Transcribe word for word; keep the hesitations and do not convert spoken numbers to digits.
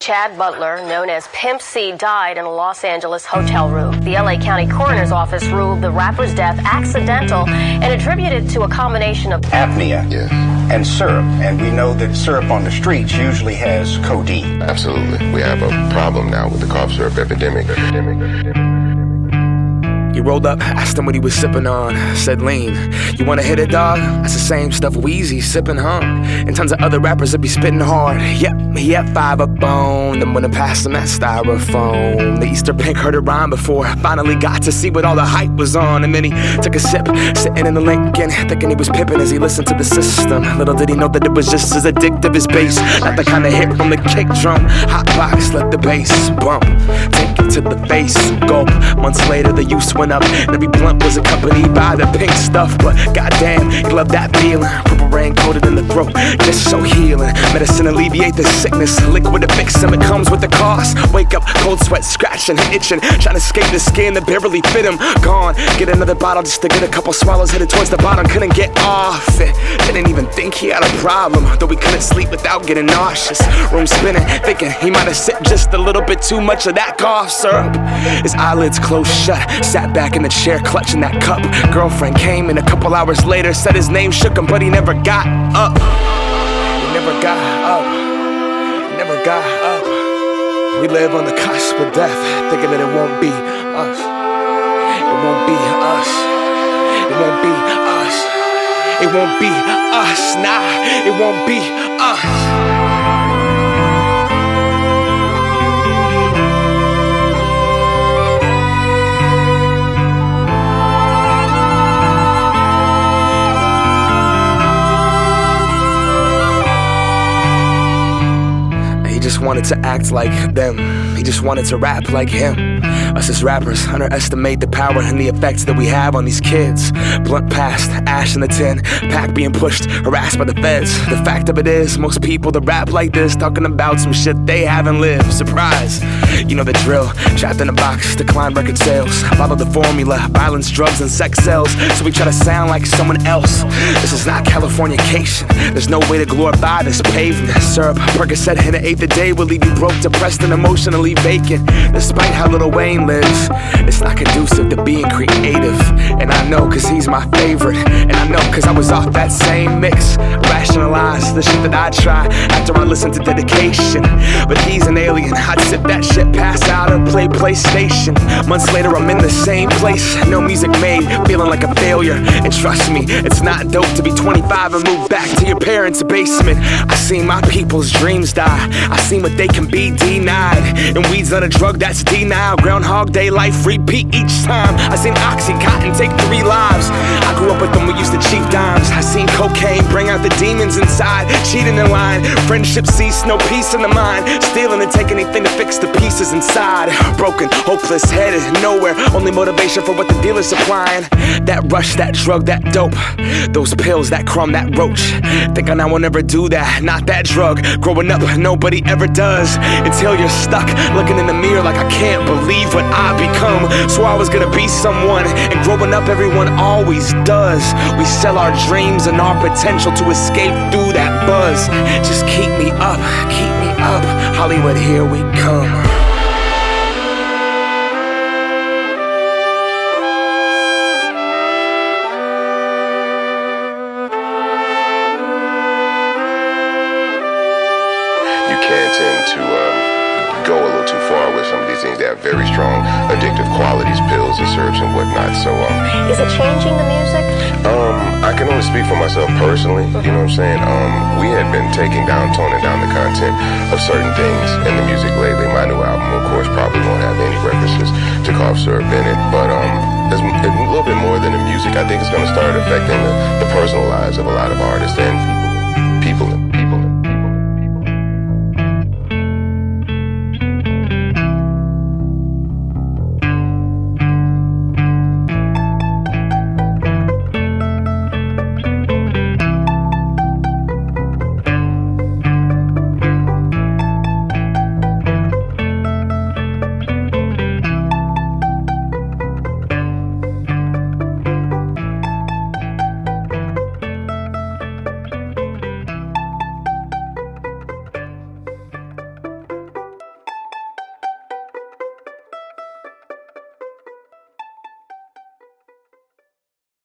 Chad Butler, known as Pimp C, died in a Los Angeles hotel room. The L A County Coroner's Office ruled the rapper's death accidental and attributed it to a combination of apnea yes. and syrup. And we know that syrup on the streets usually has codeine. Absolutely. We have a problem now with the cough syrup epidemic. epidemic, epidemic. He rolled up, asked him what he was sipping on. Said, lean. You wanna hit it, dog? That's the same stuff Weezy sipping, huh? And tons of other rappers that be spitting hard. Yep, he had five up on. Then when I passed him that styrofoam, the Easter Pink heard it rhyme before I finally got to see what all the hype was on. And then he took a sip, sitting in the Lincoln, thinking he was pimping as he listened to the system. Little did he know that it was just as addictive as bass. Not the kind of hit from the kick drum. Hot box, let the bass bump. Take it to the face, gulp. Months later, the use went up. And every blunt was accompanied by the pink stuff. But goddamn, he loved that feeling. Purple rain coated in the throat, just so healing. Medicine alleviate the sickness. Liquid to fix him, it comes with the cost. Wake up, cold sweat, scratching, itching. Trying to escape the skin that barely fit him. Gone, get another bottle just to get a couple swallows. Headed towards the bottom, couldn't get off it. Didn't even think he had a problem, though he couldn't sleep without getting nauseous. Room spinning, thinking he might have sipped just a little bit too much of that cough syrup. His eyelids closed shut, sat back in the chair clutching that cup. Girlfriend came in a couple hours later, said his name shook him, but he never got up. He never got up. He never got up. We live on the cusp of death, thinking that it won't be us. It won't be us. It won't be us. It won't be us. Nah, it won't be us. He just wanted to act like them. He just wanted to rap like him. Us as rappers underestimate the power and the effects that we have on these kids. Blunt past, ash in the tin, pack being pushed, harassed by the feds. The fact of it is, most people that rap like this talking about some shit they haven't lived. Surprise, you know the drill. Trapped in a box, decline record sales. Follow the formula, violence, drugs, and sex sells. So we try to sound like someone else. This is not Californication. There's no way to glorify this pavement. Syrup, Percocet, and an eighth a day will leave you broke, depressed, and emotionally vacant. Despite how Lil Wayne lives, it's not conducive to being creative. And I know cause he's my favorite. And I know cause I was off that same mix. Rationalize the shit that I try after I listen to Dedication. But he's an alien, I'd sip that shit, pass out, or play PlayStation. Months later I'm in the same place, no music made, feeling like a failure. And trust me, it's not dope to be twenty-five and move back to your parents' basement. I seen my people's dreams die, I seen what they can be denied. And weed's not a drug, that's denial. Groundhog Day life, repeat each time. I seen Oxycontin take three lives. I grew up with them, we used to cheap dimes. I seen cocaine bring out the demons inside. Cheating in line, friendship cease, no peace in the mind. Stealing and take anything to fix the pieces inside. Broken, hopeless, headed nowhere. Only motivation for what the dealer's supplying. That rush, that drug, that dope. Those pills, that crumb, that roach. Think I now will never do that, not that drug. Growing up, nobody ever does. Until you're stuck, looking in the mirror like I can't believe what I become. So I was gonna be someone, and growing up everyone always does. We sell our dreams and our potential to escape through that buzz. Just keep me up, keep me up. Hollywood, here we come. You can tend to um, go a little too far with some of these things. They have very strong addictive qualities, pills and syrups and whatnot. So, um, Is it changing the music? um, I can only speak for myself personally. You know what I'm saying? Um, we had been taking down, toning down the content of certain things in the music lately. My new album, of course, probably won't have any references to cough syrup in it, but um, it's a little bit more than the music. I think it's going to start affecting the, the personal lives of a lot of artists. And